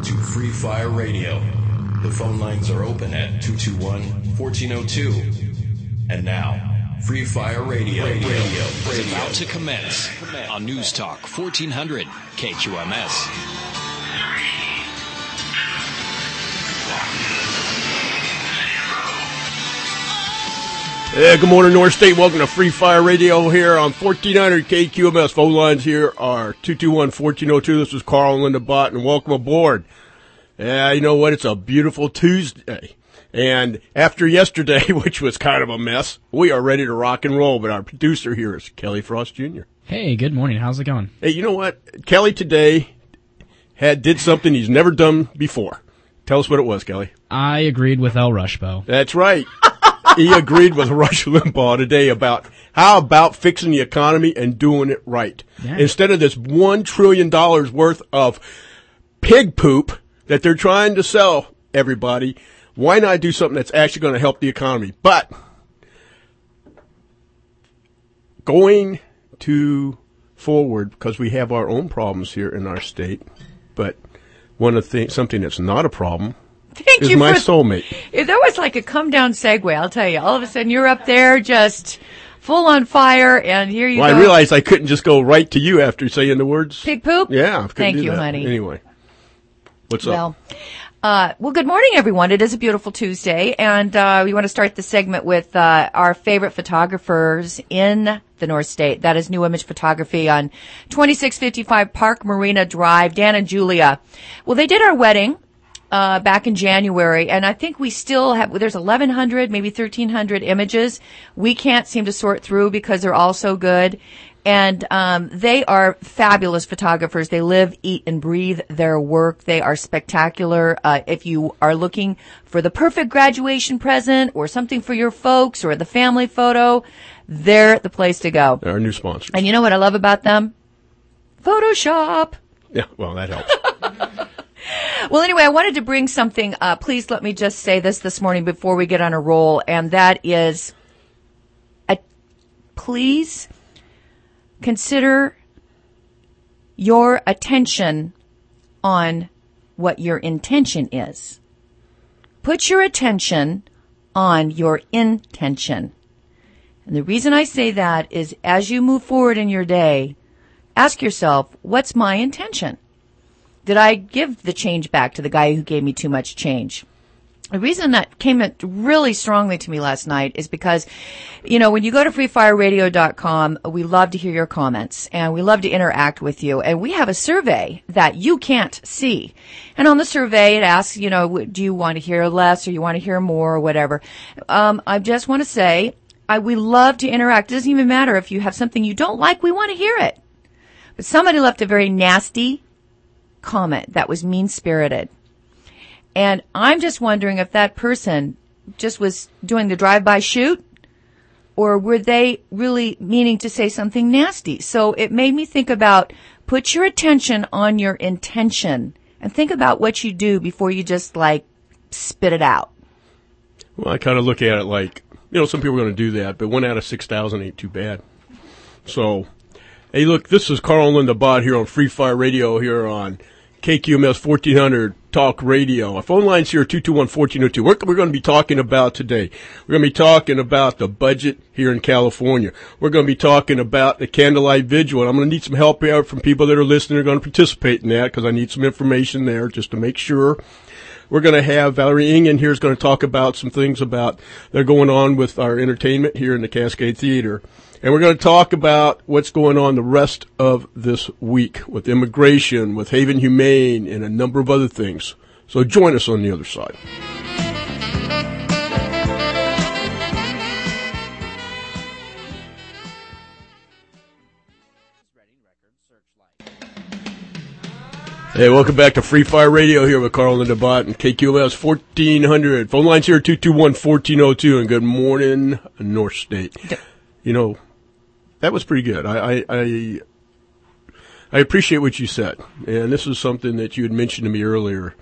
to Free Fire Radio. The phone lines are open at 221-1402. And now, Free Fire Radio is about to commence on News Talk 1400 KQMS. Yeah, good morning, North State. Welcome to Free Fire Radio here on 1400 KQMS. Phone lines here are 221-1402. This is Carl and Linda Bott, and welcome aboard. Yeah, you know what? It's a beautiful Tuesday. And after yesterday, which was kind of a mess, we are ready to rock and roll. But our producer here is Kelly Frost Jr. Hey, good morning. How's it going? Hey, you know what? Kelly today did something he's never done before. Tell us what it was, Kelly. I agreed with El Rushbo. That's right. He agreed with Rush Limbaugh today about how about fixing the economy and doing it right. Yeah. Instead of this $1 trillion worth of pig poop that they're trying to sell everybody, why not do something that's actually going to help the economy? But going to forward, because we have our own problems here in our state, but one of the things, something that's not a problem, Thank is you my for, soulmate. That was like a come down segue, I'll tell you. All of a sudden you're up there just full on fire, and here you go. I realized I couldn't just go right to you after saying the words. Pig poop? Yeah. I Thank you, that. honey. Anyway, what's up? Well, good morning, everyone. It is a beautiful Tuesday, and we want to start the segment with our favorite photographers in the North State. That is New Image Photography on 2655 Park Marina Drive. Dan and Julia. Well, they did our wedding back in January, and I think we still have, there's 1,100, maybe 1,300 images. We can't seem to sort through because they're all so good. And they are fabulous photographers. They live, eat, and breathe their work. They are spectacular. If you are looking for the perfect graduation present or something for your folks or the family photo, they're the place to go. They're our new sponsors. And you know what I love about them? Photoshop. Yeah, well, that helps. Well, anyway, I wanted to bring something. Please let me just say this morning before we get on a roll, and that is, please consider your attention on what your intention is. Put your attention on your intention. And the reason I say that is as you move forward in your day, ask yourself, what's my intention? Did I give the change back to the guy who gave me too much change? The reason that came really strongly to me last night is because, you know, when you go to freefireradio.com, we love to hear your comments and we love to interact with you. And we have a survey that you can't see. And on the survey, it asks, you know, do you want to hear less or you want to hear more or whatever? I just want to say, we love to interact. It doesn't even matter if you have something you don't like, we want to hear it. But somebody left a very nasty comment that was mean-spirited. And I'm just wondering if that person just was doing the drive-by shoot, or were they really meaning to say something nasty? So it made me think about, put your attention on your intention and think about what you do before you just like spit it out. Well, I kind of look at it like, you know, some people are going to do that, but 1 out of 6,000 ain't too bad. So, hey, look, this is Carl and Linda Bott here on Free Fire Radio here on KQMS 1400 Talk Radio. Our phone line's here, 221-1402. What we're going to be talking about today? We're going to be talking about the budget here in California. We're going to be talking about the candlelight vigil, and I'm going to need some help here from people that are listening. Are going to participate in that because I need some information there just to make sure. We're going to have Valerie Ingen here is going to talk about some things about that are going on with our entertainment here in the Cascade Theater. And we're going to talk about what's going on the rest of this week with immigration, with Haven Humane, and a number of other things. So join us on the other side. Hey, welcome back to Free Fire Radio here with Carl and Linda Bott and KQMS 1400. Phone lines here, 221-1402, and good morning, North State. You know, that was pretty good. I appreciate what you said, and this is something that you had mentioned to me earlier.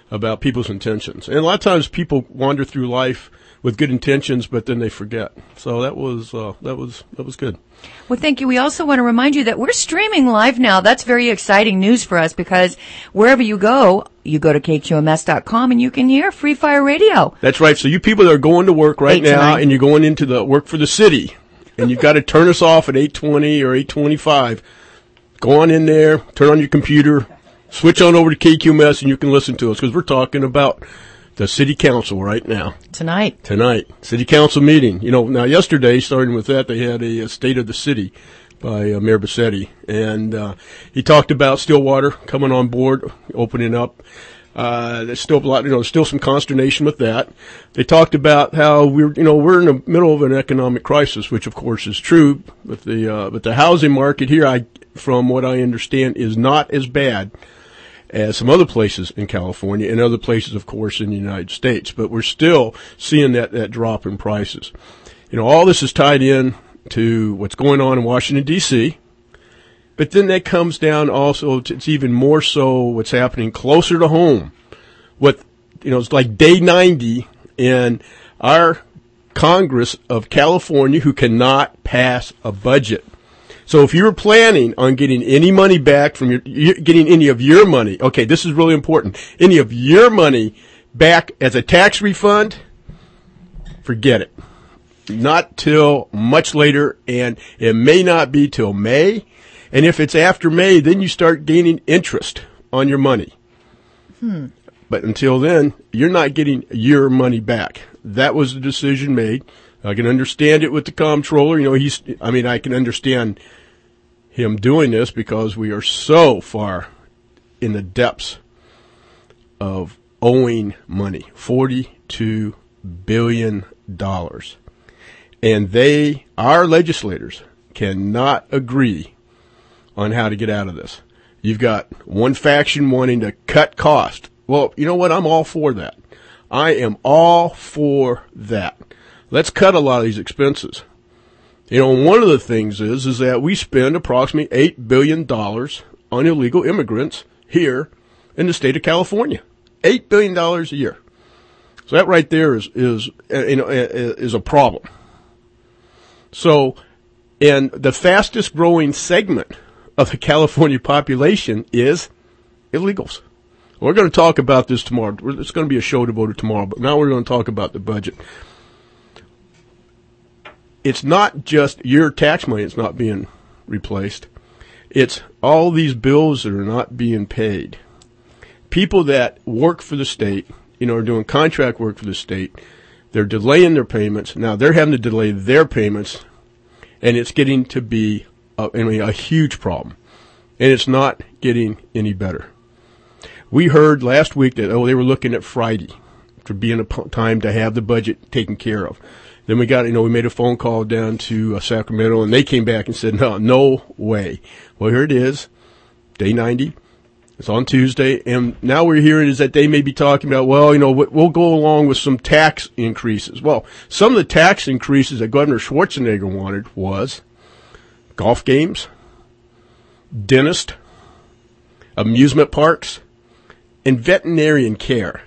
about people's intentions. And a lot of times people wander through life with good intentions, but then they forget. So that was good. Well, thank you. We also want to remind you that we're streaming live now. That's very exciting news for us because wherever you go to KQMS.com and you can hear Free Fire Radio. That's right. So you people that are going to work right now and you're going into the work for the city and you've got to turn us off at 8:20 or 8:25, go on in there, turn on your computer, switch on over to KQMS and you can listen to us because we're talking about the city council right now. Tonight. City council meeting. Now yesterday, starting with that, they had a state of the city by Mayor Bassetti. And he talked about Stillwater coming on board, opening up. There's still a lot, there's still some consternation with that. They talked about how we're in the middle of an economic crisis, which of course is true. But the housing market here, from what I understand, is not as bad as some other places in California and other places, of course, in the United States. But we're still seeing that drop in prices. All this is tied in to what's going on in Washington, D.C., but then that comes down also to, it's even more so what's happening closer to home. It's like day 90 in our Congress of California who cannot pass a budget. So if you're planning on getting any money back from getting any of your money, okay, this is really important, any of your money back as a tax refund, forget it. Not till much later, and it may not be till May. And if it's after May, then you start gaining interest on your money. But until then, you're not getting your money back. That was the decision made. I can understand it with the comptroller. I can understand him doing this because we are so far in the depths of owing money, $42 billion. And our legislators cannot agree on how to get out of this. You've got one faction wanting to cut cost. Well, you know what? I'm all for that. I am all for that. Let's cut a lot of these expenses. One of the things is that we spend approximately $8 billion on illegal immigrants here in the state of California. $8 billion a year. So that right there is a problem. So, and the fastest growing segment of the California population is illegals. We're going to talk about this tomorrow. It's going to be a show devoted tomorrow, but now we're going to talk about the budget. It's not just your tax money that's not being replaced. It's all these bills that are not being paid. People that work for the state, are doing contract work for the state, they're delaying their payments. Now they're having to delay their payments, and it's getting to be a huge problem. And it's not getting any better. We heard last week that, they were looking at Friday for being a time to have the budget taken care of. Then we got, we made a phone call down to Sacramento, and they came back and said, no way. Well, here it is, day 90. It's on Tuesday, and now we're hearing is that they may be talking about, we'll go along with some tax increases. Well, some of the tax increases that Governor Schwarzenegger wanted was golf games, dentist, amusement parks, and veterinarian care.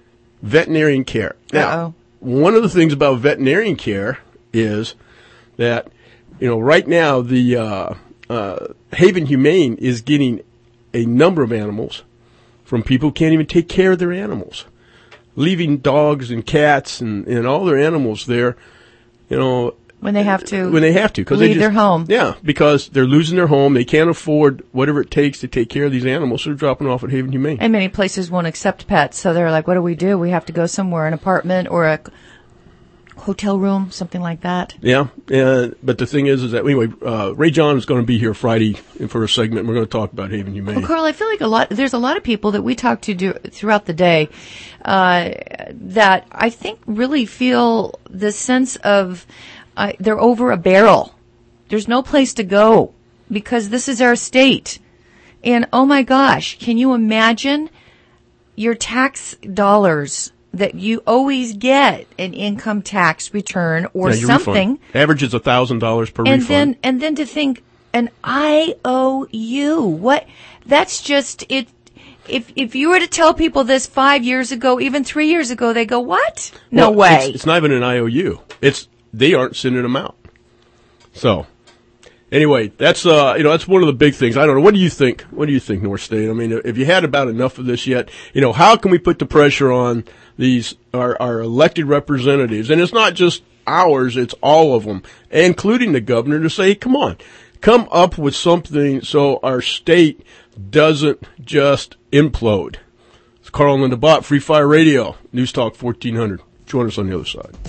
Now, one of the things about veterinarian care is that, right now the Haven Humane is getting a number of animals from people who can't even take care of their animals, leaving dogs and cats and all their animals there, when they have to because leave their home. Yeah, because they're losing their home. They can't afford whatever it takes to take care of these animals, so they're dropping off at Haven Humane. And many places won't accept pets, so they're like, what do? We have to go somewhere, an apartment or a hotel room, something like that. Yeah, but the thing is that, anyway, Ray John is going to be here Friday for a segment, and we're going to talk about Haven Humane. Well, Carl, I feel like there's a lot of people that we talk to throughout the day that I think really feel the sense of they're over a barrel. There's no place to go because this is our state. And oh my gosh, can you imagine your tax dollars that you always get an income tax return or something? Refund. Average is $1,000 per refund. And then to think an IOU, what? That's just it. if you were to tell people this 5 years ago, even 3 years ago, they go, what? No Well, way. It's not even an IOU. They aren't sending them out. So, anyway, that's that's one of the big things. I don't know. What do you think? What do you think, North State? I mean, if you had about enough of this yet, how can we put the pressure on these our elected representatives? And it's not just ours; it's all of them, including the governor, to say, "Come on, come up with something so our state doesn't just implode." It's Carl and Linda Bott, Free Fire Radio, News Talk 1400. Join us on the other side.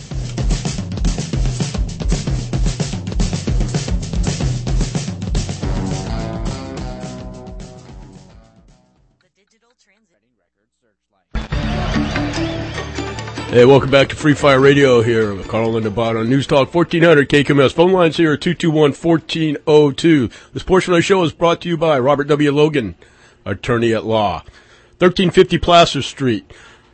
Hey, welcome back to Free Fire Radio here with Carl and Linda Bott on News Talk 1400 KQMS. Phone lines here are 221-1402. This portion of the show is brought to you by Robert W. Logan, attorney at law. 1350 Placer Street.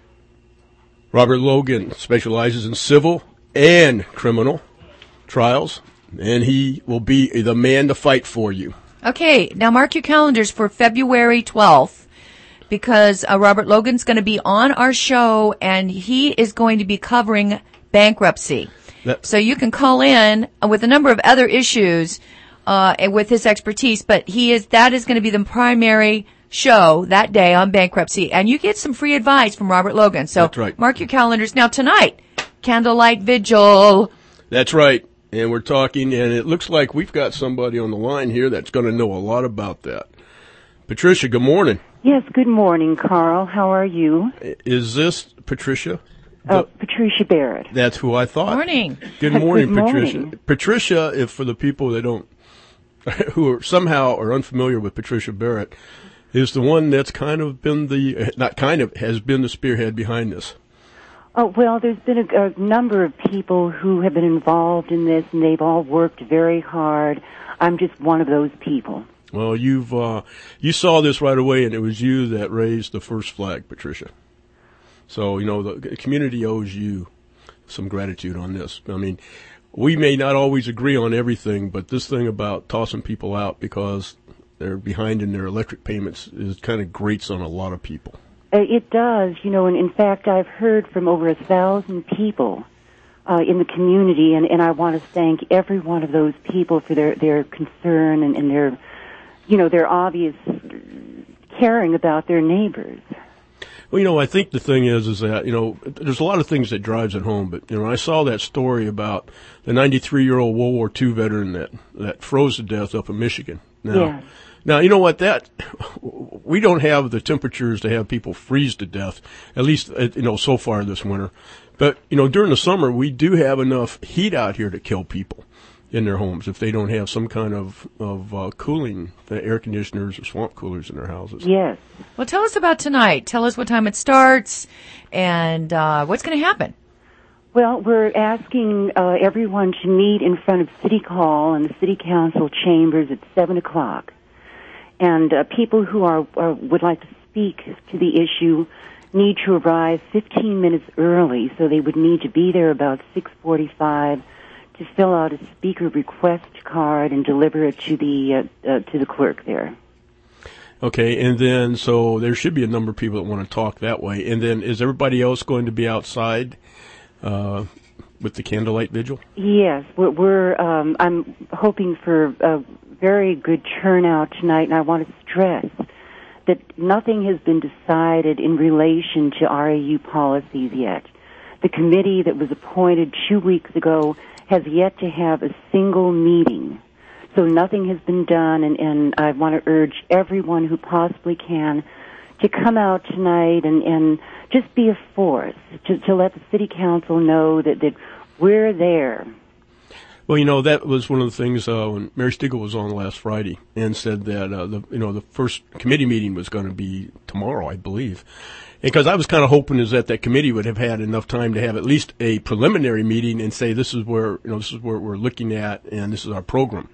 Robert Logan specializes in civil and criminal trials, and he will be the man to fight for you. Okay, now mark your calendars for February 12th. Because Robert Logan's going to be on our show, and he is going to be covering bankruptcy. So you can call in with a number of other issues with his expertise, but that is going to be the primary show that day on bankruptcy, and you get some free advice from Robert Logan. So that's right. Mark your calendars. Now tonight, Candlelight Vigil. That's right, and we're talking, and it looks like we've got somebody on the line here that's going to know a lot about that. Patricia, good morning. Yes, good morning, Carl. How are you? Is this Patricia? Patricia Barrett. That's who I thought. Morning. Good morning, Good Patricia. morning. Patricia, if for the people who are somehow are unfamiliar with Patricia Barrett, is the one that's kind of been has been the spearhead behind this. Oh, well, there's been a number of people who have been involved in this, and they've all worked very hard. I'm just one of those people. Well, you saw this right away, and it was you that raised the first flag, Patricia. So, the community owes you some gratitude on this. I mean, we may not always agree on everything, but this thing about tossing people out because they're behind in their electric payments is kind of grates on a lot of people. It does, and in fact, I've heard from over 1,000 people in the community, and I want to thank every one of those people for their concern and their their obvious caring about their neighbors. Well, I think the thing is that, there's a lot of things that drives it home, but, I saw that story about the 93-year-old World War II veteran that froze to death up in Michigan. Now, you know what, we don't have the temperatures to have people freeze to death, at least, so far this winter. But, during the summer, we do have enough heat out here to kill people in their homes if they don't have some kind of cooling, air conditioners or swamp coolers in their houses. Yes. Well, tell us about tonight. Tell us what time it starts and what's going to happen. Well, we're asking everyone to meet in front of City Hall and the City Council chambers at 7 o'clock. And people who would like to speak to the issue need to arrive 15 minutes early, so they would need to be there about 6:45 to fill out a speaker request card and deliver it to the clerk there. Okay, and then so there should be a number of people that want to talk that way. And then is everybody else going to be outside with the candlelight vigil? Yes, we're I'm hoping for a very good turnout tonight, and I want to stress that nothing has been decided in relation to RAU policies yet. The committee that was appointed 2 weeks ago has yet to have a single meeting. So nothing has been done, and I want to urge everyone who possibly can to come out tonight and just be a force, to let the City Council know that we're there. Well, that was one of the things when Mary Stigall was on last Friday and said that the first committee meeting was going to be tomorrow, I believe. Because I was kind of hoping that committee would have had enough time to have at least a preliminary meeting and say this is where we're looking at and this is our program.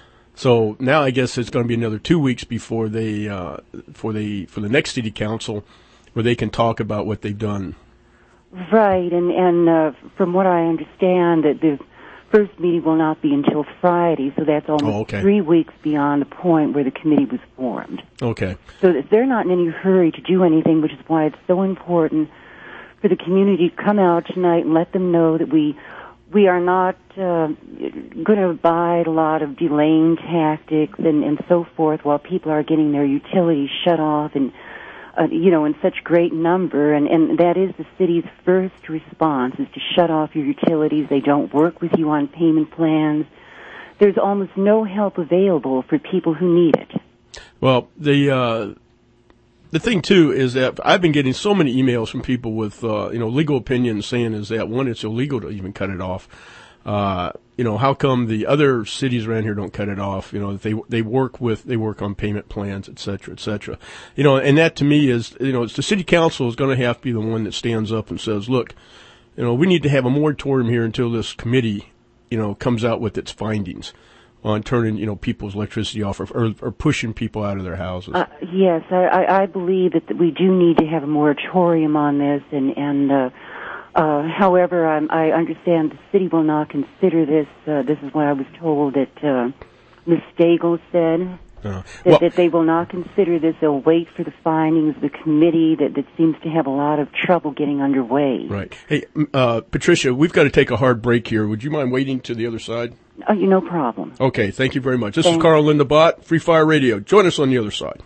So now I guess it's going to be another 2 weeks before they for the next city council where they can talk about what they've done. Right, and from what I understand, that the first meeting will not be until Friday, so that's almost 3 weeks beyond the point where the committee was formed. Okay. So they're not in any hurry to do anything, which is why it's so important for the community to come out tonight and let them know that we are not going to abide a lot of delaying tactics and so forth while people are getting their utilities shut off and in such great number, and that is the city's first response, is to shut off your utilities. They don't work with you on payment plans. There's almost no help available for people who need it. Well, the thing, too, is that I've been getting so many emails from people with, legal opinions saying is that, one, it's illegal to even cut it off. How come the other cities around here don't cut it off? They work on payment plans, et cetera, et cetera. And that to me is, it's the city council is going to have to be the one that stands up and says, look, we need to have a moratorium here until this committee, comes out with its findings on turning, people's electricity off or pushing people out of their houses. Yes, I believe that we do need to have a moratorium on this, and however, I understand the city will not consider this. This is what I was told that Ms. Stagel said, that they will not consider this. They'll wait for the findings of the committee that seems to have a lot of trouble getting underway. Right. Hey, Patricia, we've got to take a hard break here. Would you mind waiting to the other side? No problem. Okay, thank you very much. This is Carl and Linda Bott, Free Fire Radio. Join us on the other side.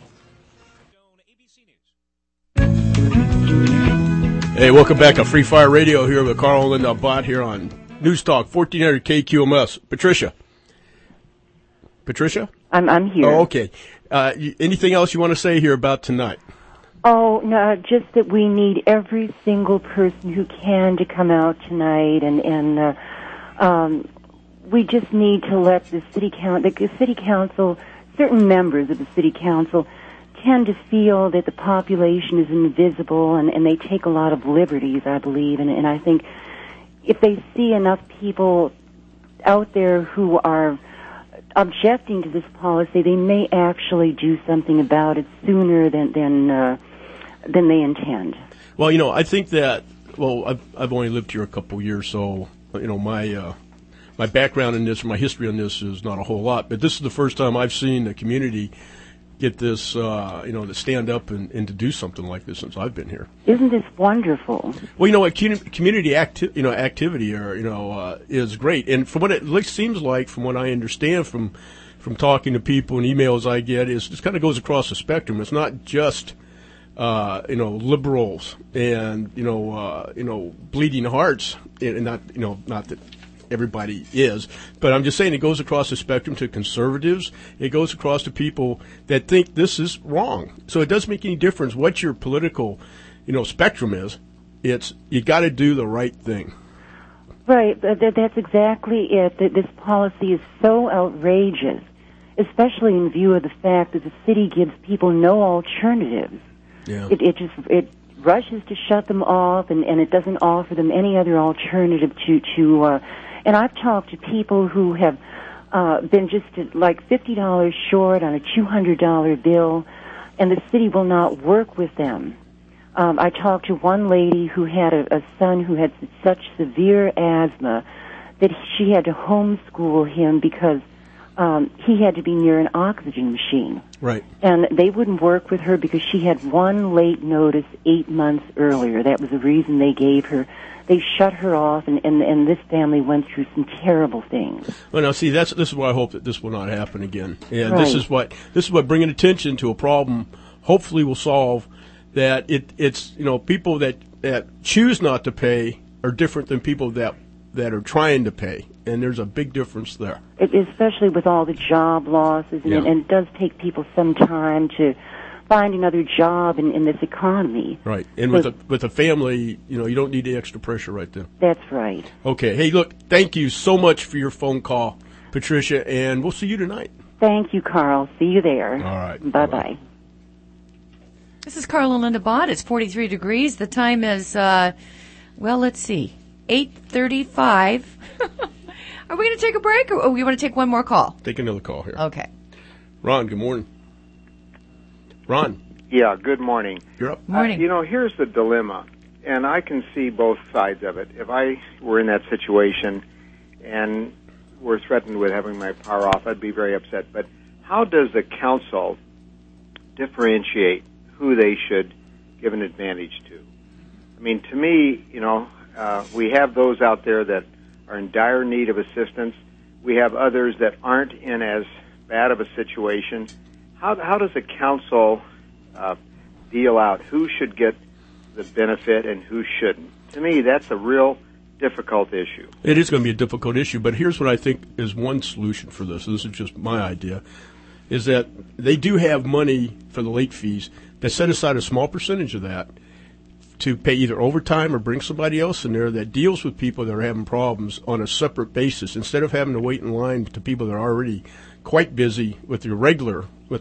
Hey, welcome back to Free Fire Radio here with Carl and Linda Bott here on News Talk 1400 KQMS. Patricia? I'm here. Oh, okay. Anything else you want to say here about tonight? Oh, no, just that we need every single person who can to come out tonight, and we just need to let the city council, certain members of the city council, tend to feel that the population is invisible, and they take a lot of liberties, I believe, and I think if they see enough people out there who are objecting to this policy, they may actually do something about it sooner than they intend. Well, I think that, I've only lived here a couple years, so, my background in this, my history on this is not a whole lot, but this is the first time I've seen the community get this, to stand up and to do something like this since I've been here. Isn't this wonderful? Well, community activity, is great, and from what it seems like, from what I understand from talking to people and emails I get, is this kind of goes across the spectrum. It's not just liberals and bleeding hearts, and not that everybody is, but I'm just saying it goes across the spectrum to conservatives. It goes across to people that think this is wrong. So it doesn't make any difference what your political, spectrum is. It's you got to do the right thing. Right. That's exactly it. This policy is so outrageous, especially in view of the fact that the city gives people no alternatives. Yeah. It rushes to shut them off, and it doesn't offer them any other alternative to and I've talked to people who have been just like $50 short on a $200 bill, and the city will not work with them. I talked to one lady who had a son who had such severe asthma that she had to homeschool him because he had to be near an oxygen machine. Right. And they wouldn't work with her because she had one late notice 8 months earlier. That was the reason they gave her. They shut her off, and this family went through some terrible things. Well, now, see, this is why I hope that this will not happen again. And right. This is what bringing attention to a problem hopefully will solve. That it's people that choose not to pay are different than people that are trying to pay, and there's a big difference there. Especially with all the job losses, and it does take people some time to find another job in this economy. Right, and with a family, you don't need the extra pressure right there. That's right. Okay, hey, look, thank you so much for your phone call, Patricia, and we'll see you tonight. Thank you, Carl. See you there. All right. Bye-bye. This is Carl and Linda Bott. It's 43 degrees. The time is, let's see, 8:35. Are we going to take a break, or we want to take one more call? Take another call here. Okay. Ron, good morning. Ron. Yeah, good morning. You're up. Morning. Here's the dilemma, and I can see both sides of it. If I were in that situation and were threatened with having my power off, I'd be very upset. But how does the council differentiate who they should give an advantage to? I mean, to me, we have those out there that are in dire need of assistance. We have others that aren't in as bad of a situation. How does the council deal out who should get the benefit and who shouldn't? To me, that's a real difficult issue. It is going to be a difficult issue, but here's what I think is one solution for this. This is just my idea, is that they do have money for the late fees. They set aside a small percentage of that to pay either overtime or bring somebody else in there that deals with people that are having problems on a separate basis, instead of having to wait in line to people that are already quite busy with the regular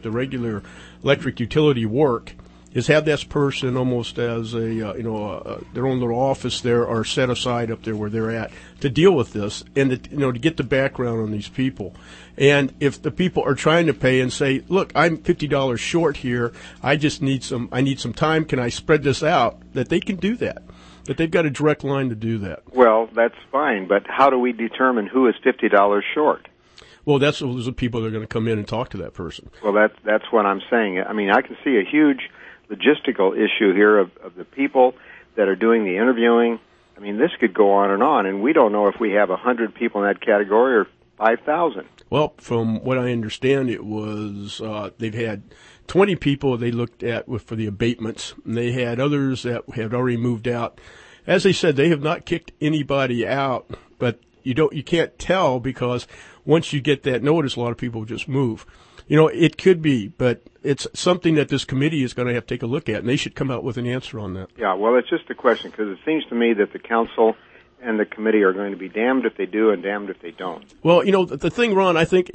electric utility work. Is have this person almost as a their own little office there, or set aside up there where they're at to deal with this, and to get the background on these people. And if the people are trying to pay and say, look, I'm $50 short here, I need some time, can I spread this out, that they can do that, that they've got a direct line to do that. Well, that's fine, but how do we determine who is $50 short? Well, those are the people that are going to come in and talk to that person. Well, that's what I'm saying. I mean, I can see a huge logistical issue here of the people that are doing the interviewing. I mean, this could go on, and we don't know if we have 100 people in that category or 5,000. Well, from what I understand, it was they've had 20 people they looked at for the abatements, and they had others that had already moved out. As they said, they have not kicked anybody out, but you can't tell, because once you get that notice, a lot of people just move. It could be, but it's something that this committee is going to have to take a look at, and they should come out with an answer on that. Yeah, well, it's just a question, because it seems to me that the council and the committee are going to be damned if they do and damned if they don't. Well, the thing, Ron, I think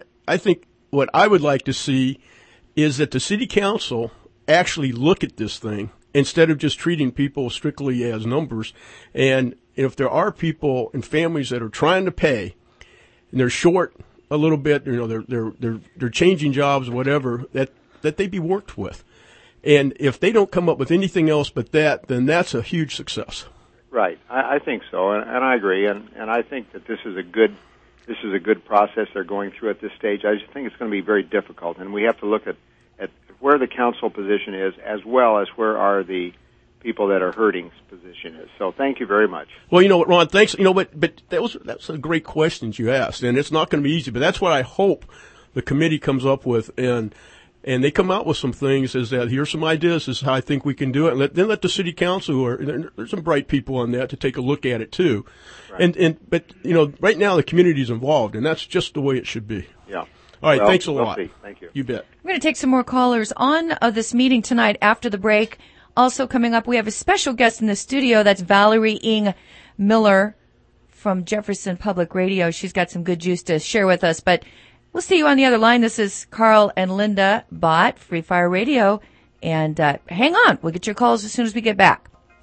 what I would like to see is that the city council actually look at this thing instead of just treating people strictly as numbers. And if there are people and families that are trying to pay and they're short a little bit, they're changing jobs, whatever, that they be worked with. And if they don't come up with anything else but that, then that's a huge success. Right, I think so, and I agree, and I think that this is a good process they're going through at this stage. I just think it's going to be very difficult, and we have to look at where the council position is, as well as where are the people that are hurting's position is. So thank you very much. Well, you know what, Ron, thanks. But that's a great questions you asked, and it's not going to be easy, but that's what I hope the committee comes up with, and they come out with some things, is that here's some ideas, this is how I think we can do it, and then let the city council, there's some bright people on that, to take a look at it too. Right. But right now the community's involved, and that's just the way it should be. Yeah. All right, thanks a lot. We'll see. Thank you. You bet. We're going to take some more callers on this meeting tonight after the break. Also coming up, we have a special guest in the studio. That's Valerie Ing Miller from Jefferson Public Radio. She's got some good juice to share with us, but we'll see you on the other line. This is Carl and Linda Bott, Free Fire Radio. And hang on. We'll get your calls as soon as we get back.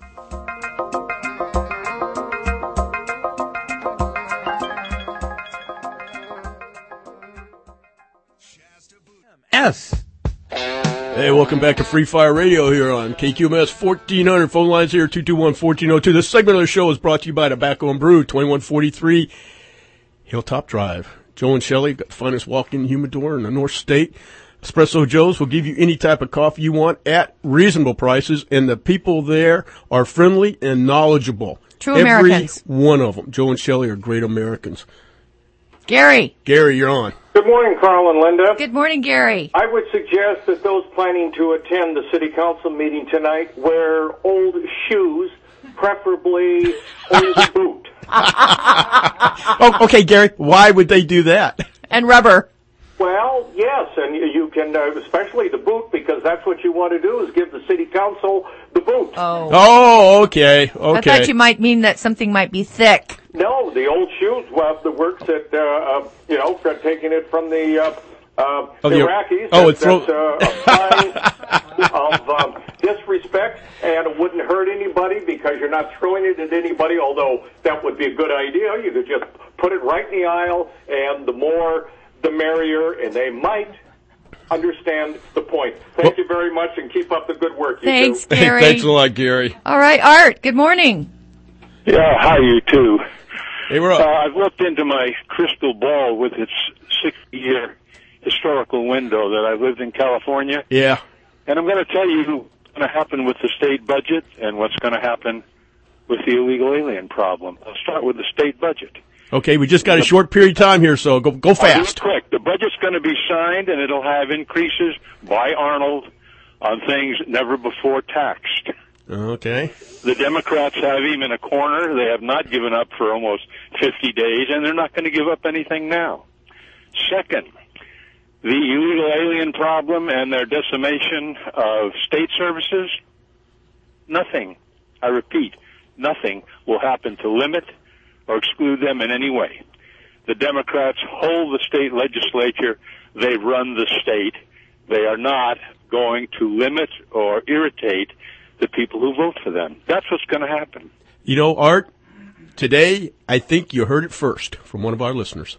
Yes. Hey, welcome back to Free Fire Radio here on KQMS 1400. Phone lines here, 221-1402. This segment of the show is brought to you by Tobacco and Brew, 2143 Hilltop Drive. Joe and Shelley got the finest walk-in humidor in the North State. Espresso Joe's will give you any type of coffee you want at reasonable prices, and the people there are friendly and knowledgeable. True Americans. Every one of them. Joe and Shelley are great Americans. Gary, you're on. Good morning, Carl and Linda. Good morning, Gary. I would suggest that those planning to attend the city council meeting tonight wear old shoes, preferably old boot. Oh, okay, Gary, why would they do that? And rubber. Well, yes, and you can, especially the boot, because that's what you want to do, is give the city council the boot. Oh, okay. I thought you might mean that something might be thick. No, the old shoes, well, the works that, taking it from the Iraqis. That's a sign of disrespect, and it wouldn't hurt anybody because you're not throwing it at anybody, although that would be a good idea. You could just put it right in the aisle, and the more the merrier, and they might understand the point. Thank you very much, and keep up the good work. Thanks, Gary. Thanks a lot, Gary. All right, Art, good morning. Yeah, hi, you too. Hey, we're up. I've looked into my crystal ball with its 60-year historical window that I've lived in California. Yeah. And I'm going to tell you what's going to happen with the state budget and what's going to happen with the illegal alien problem. I'll start with the state budget. Okay, we just got a short period of time here, so go fast. Quick. The budget's going to be signed, and it'll have increases by Arnold on things never before taxed. Okay. The Democrats have him in a corner. They have not given up for almost 50 days, and they're not going to give up anything now. Second, the illegal alien problem and their decimation of state services, nothing, I repeat, nothing will happen to limit or exclude them in any way. The Democrats hold the state legislature. They run the state. They are not going to limit or irritate the people who vote for them. That's what's going to happen. You know, Art, today I think you heard it first from one of our listeners.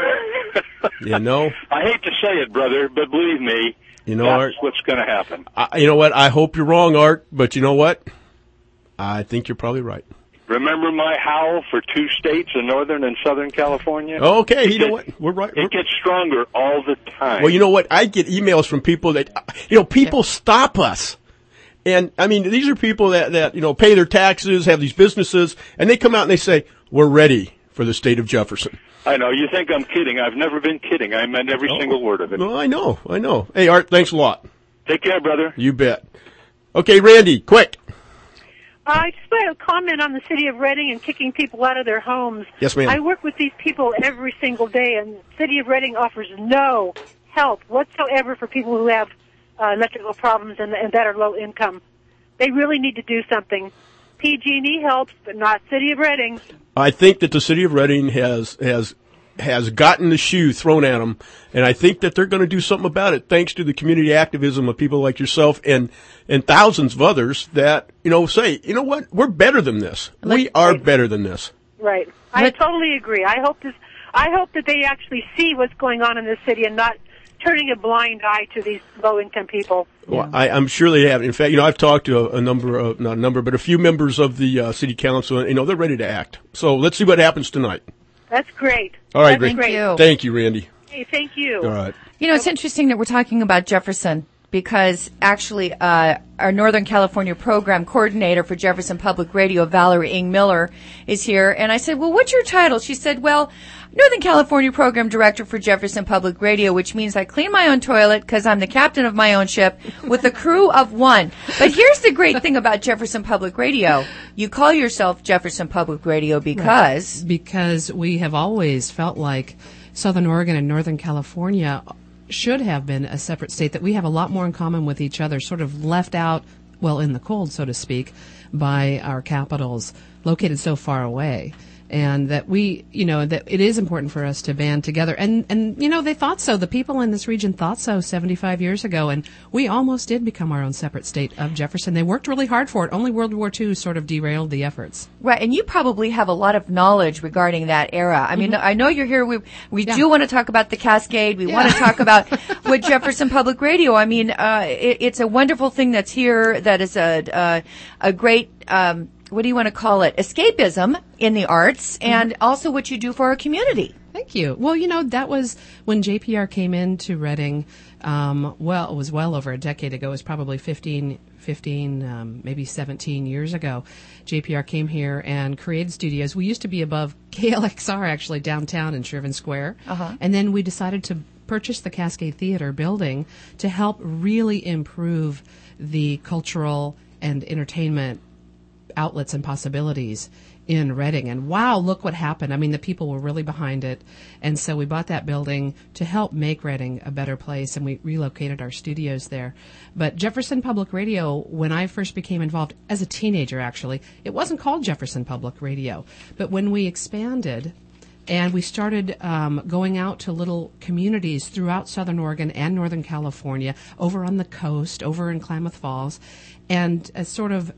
You know? I hate to say it, brother, but believe me, that's Art, what's going to happen. You know what? I hope you're wrong, Art, but you know what? I think you're probably right. Remember my howl for 2 states in Northern and Southern California? Okay, you know what? We're right. It gets stronger all the time. Well, you know what? I get emails from people that, people stop us. And, I mean, these are people that, pay their taxes, have these businesses, and they come out and they say, we're ready for the state of Jefferson. I know. You think I'm kidding. I've never been kidding. I meant every single word of it. No, I know. Hey, Art, thanks a lot. Take care, brother. You bet. Okay, Randy, quick. I just want to comment on the city of Reading and kicking people out of their homes. Yes, ma'am. I work with these people every single day, and the city of Reading offers no help whatsoever for people who have electrical problems and that are low income. They really need to do something. PG&E helps, but not City of Reading. I think that the city of Reading has gotten the shoe thrown at them, and I think that they're going to do something about it, thanks to the community activism of people like yourself and thousands of others that say, you know what, we're better than this. We are better than this. Right. I totally agree. I hope that they actually see what's going on in this city and not turning a blind eye to these low-income people. Well, I'm sure they have. In fact, I've talked to a few members of the city council, and, they're ready to act. So let's see what happens tonight. That's great. All right, Thank you. Thank you, Randy. Hey, thank you. All right. It's interesting that we're talking about Jefferson because actually our Northern California program coordinator for Jefferson Public Radio, Valerie Ng Miller, is here. And I said, well, what's your title? She said, well, Northern California Program Director for Jefferson Public Radio, which means I clean my own toilet because I'm the captain of my own ship with a crew of 1. But here's the great thing about Jefferson Public Radio. You call yourself Jefferson Public Radio because... Right. Because we have always felt like Southern Oregon and Northern California should have been a separate state, that we have a lot more in common with each other, sort of left out, in the cold, so to speak, by our capitals located so far away. And that that it is important for us to band together. And they thought so. The people in this region thought so 75 years ago. And we almost did become our own separate state of Jefferson. They worked really hard for it. Only World War II sort of derailed the efforts. Right. And you probably have a lot of knowledge regarding that era. I mean, I know you're here. We do want to talk about the Cascade. We want to talk about with Jefferson Public Radio. I mean, it's a wonderful thing that's here. That is a great, what do you want to call it? Escapism in the arts, and also what you do for our community. Thank you. Well, that was when JPR came into Reading. It was well over a decade ago. It was probably 15, maybe 17 years ago. JPR came here and created studios. We used to be above KLXR, actually, downtown in Shervin Square. And then we decided to purchase the Cascade Theater building to help really improve the cultural and entertainment outlets and possibilities in Reading. And wow, look what happened. I mean, the people were really behind it. And so we bought that building to help make Reading a better place, and we relocated our studios there. But Jefferson Public Radio, when I first became involved as a teenager, actually, it wasn't called Jefferson Public Radio. But when we expanded and we started going out to little communities throughout Southern Oregon and Northern California, over on the coast, over in Klamath Falls, and sort of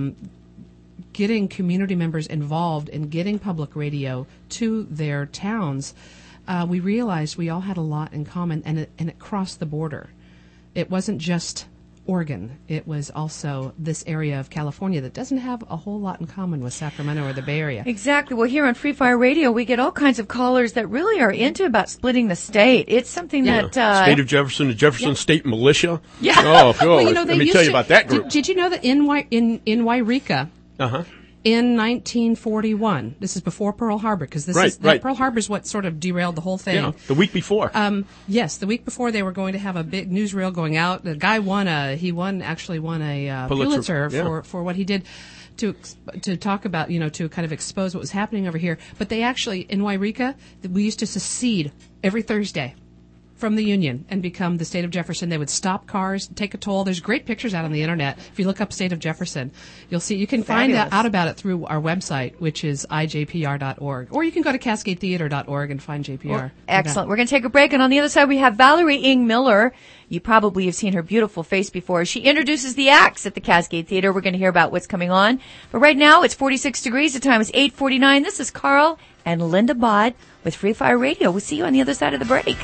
getting community members involved in getting public radio to their towns, we realized we all had a lot in common, and it crossed the border. It wasn't just Oregon. It was also this area of California that doesn't have a whole lot in common with Sacramento or the Bay Area. Exactly. Well, here on Free Fire Radio, we get all kinds of callers that really are into about splitting the state. It's something that... State of Jefferson, the Jefferson State Militia. Yeah. Oh, well, let me tell you about that group. Did you know that in Wairika... Uh-huh. In 1941, this is before Pearl Harbor, because Pearl Harbor is what sort of derailed the whole thing. Yeah, the week before. Yes, the week before they were going to have a big newsreel going out. The guy won a Pulitzer for what he did to talk about, to kind of expose what was happening over here. But they actually, in Wairika, we used to secede every Thursday from the Union and become the state of Jefferson. They would stop cars, take a toll. There's great pictures out on the internet. If you look up state of Jefferson, you'll see. You can find out about it through our website, which is ijpr.org. Or you can go to cascadetheater.org and find JPR. Well, excellent. We're going to take a break. And on the other side, we have Valerie Ng Miller. You probably have seen her beautiful face before. She introduces the acts at the Cascade Theater. We're going to hear about what's coming on. But right now, it's 46 degrees. The time is 8:49. This is Carl and Linda Bott with Free Fire Radio. We'll see you on the other side of the break.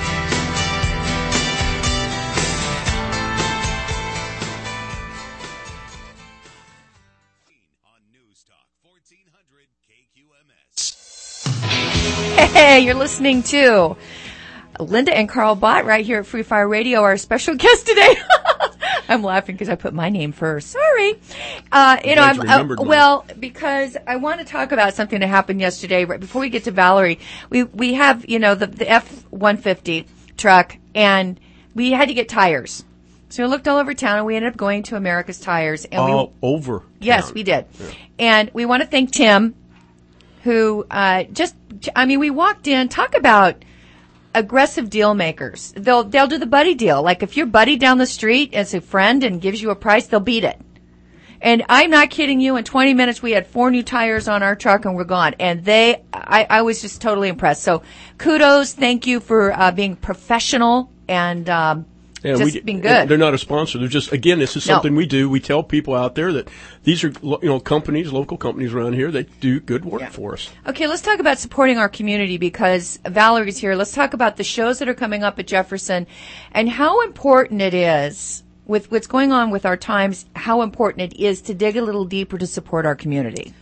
Hey, you're listening to Linda and Carl Bott right here at Free Fire Radio. Our special guest today. I'm laughing because I put my name first. Sorry. Because I want to talk about something that happened yesterday. Right before we get to Valerie, we have the F-150 truck, and we had to get tires. So we looked all over town, and we ended up going to America's Tires. And over town. Yes, we did. Yeah. And we want to thank Tim, who we walked in, talk about aggressive deal makers. They'll do the buddy deal. Like if your buddy down the street is a friend and gives you a price, they'll beat it. And I'm not kidding you, in 20 minutes we had 4 new tires on our truck and we're gone. And I was just totally impressed. So kudos, thank you for being professional and being good. They're not a sponsor. They're just, again, this is something we do. We tell people out there that these are, companies, local companies around here that do good work for us. Okay, let's talk about supporting our community because Valerie's here. Let's talk about the shows that are coming up at Jefferson and how important it is with what's going on with our times, how important it is to dig a little deeper to support our community.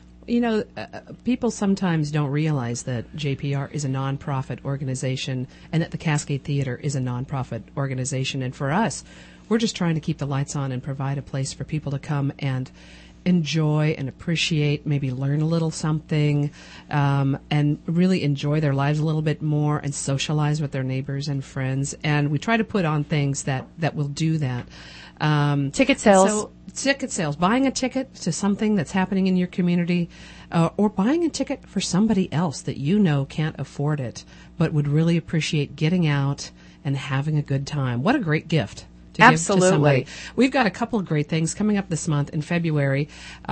People sometimes don't realize that JPR is a nonprofit organization and that the Cascade Theater is a nonprofit organization. And for us, we're just trying to keep the lights on and provide a place for people to come and enjoy and appreciate, maybe learn a little something, and really enjoy their lives a little bit more and socialize with their neighbors and friends. And we try to put on things that will do that. Ticket sales. Ticket sales. Buying a ticket to something that's happening in your community, or buying a ticket for somebody else that can't afford it, but would really appreciate getting out and having a good time. What a great gift to give to somebody. We've got a couple of great things coming up this month in February.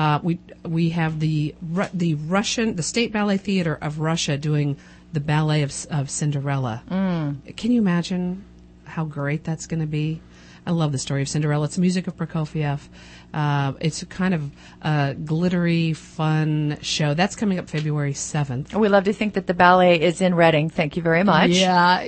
We have the State Ballet Theater of Russia doing the ballet of Cinderella. Can you imagine how great that's going to be? I love the story of Cinderella. It's music of Prokofiev. It's a kind of glittery, fun show. That's coming up February 7th. We love to think that the ballet is in Reading. Thank you very much. Yeah.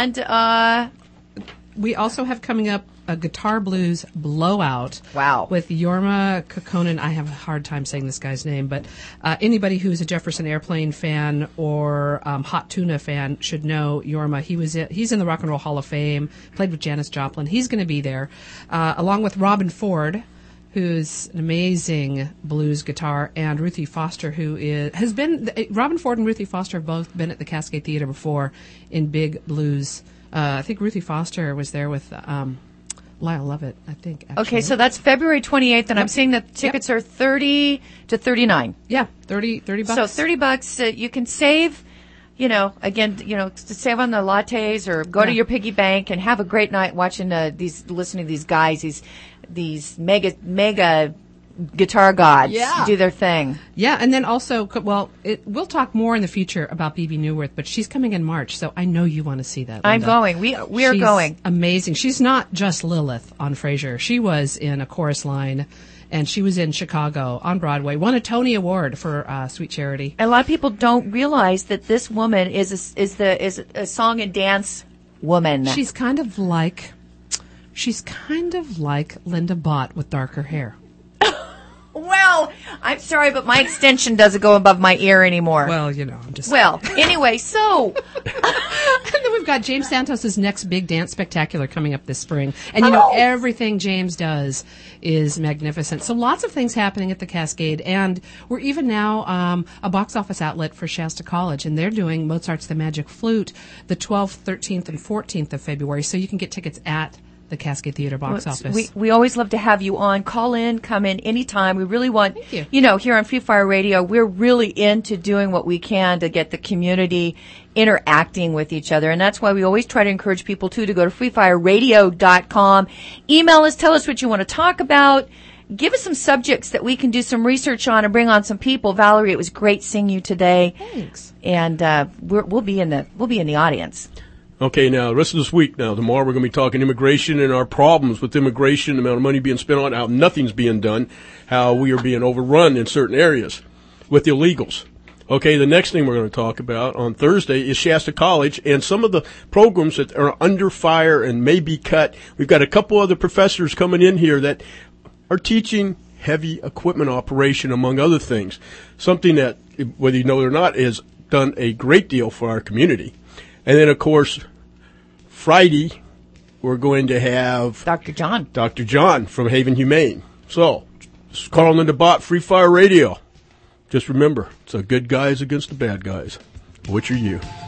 And we also have coming up a Guitar Blues Blowout. Wow. With Jorma Kokkonen. I have a hard time saying this guy's name, but anybody who's a Jefferson Airplane fan or Hot Tuna fan should know Jorma. He's in the Rock and Roll Hall of Fame, played with Janis Joplin. He's going to be there, along with Robin Ford, who's an amazing blues guitar, and Ruthie Foster, Robin Ford and Ruthie Foster have both been at the Cascade Theater before in big blues. I think Ruthie Foster was there with Lyle Lovett, I think. Actually. Okay, so that's February 28th, and I'm seeing that tickets are $30 to $39. Yeah, $30 bucks. So $30, you can save, to save on the lattes or go to your piggy bank and have a great night watching listening to these guys, these mega guitar gods do their thing. Yeah, and then also, we'll talk more in the future about Bebe Neuwirth, but she's coming in March, so I know you want to see that, Linda. I'm going. We are going. Amazing. She's not just Lilith on Frasier. She was in A Chorus Line, and she was in Chicago on Broadway. Won a Tony Award for Sweet Charity. A lot of people don't realize that this woman is a song and dance woman. She's kind of like She's kind of like Linda Bott with darker hair. Well, I'm sorry, but my extension doesn't go above my ear anymore. Well, you know, I'm just... Well, anyway, so... And then we've got James Santos' next big dance spectacular coming up this spring. And, you know, everything James does is magnificent. So lots of things happening at the Cascade. And we're even now a box office outlet for Shasta College. And they're doing Mozart's The Magic Flute the 12th, 13th, and 14th of February. So you can get tickets at the Cascade Theater box office. We always love to have you on. Call in, come in anytime. We really want, you know, here on Free Fire Radio, we're really into doing what we can to get the community interacting with each other. And that's why we always try to encourage people, too, to go to freefireradio.com. Email us, tell us what you want to talk about. Give us some subjects that we can do some research on and bring on some people. Valerie, it was great seeing you today. Thanks. And we'll be in the audience. Okay, now, the rest of this week, tomorrow we're going to be talking immigration and our problems with immigration, the amount of money being spent on it, how nothing's being done, how we are being overrun in certain areas with illegals. Okay, the next thing we're going to talk about on Thursday is Shasta College and some of the programs that are under fire and may be cut. We've got a couple other professors coming in here that are teaching heavy equipment operation, among other things, something that, whether you know it or not, has done a great deal for our community. And then, of course, Friday, we're going to have Dr. John from Haven Humane. So, this is Carl and Linda Bott, Free Fire Radio. Just remember, it's the good guys against the bad guys. Which are you?